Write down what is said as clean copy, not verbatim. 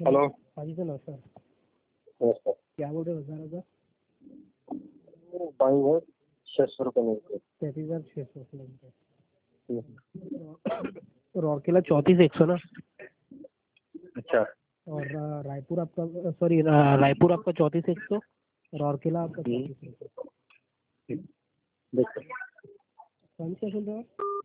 Hello. हाँ जी sir, नमस्कार। नमस्कार। क्या बोल रहे हो सर? अगर पानी है 600 रुपये में 33,600 किलोमीटर रौरकेला 34,100 ना। अच्छा। और रायपुर आपका, सॉरी रायपुर आपका 34,100, रौरकेला आपका 34,100। देखो कौन सा सुन रहे हो?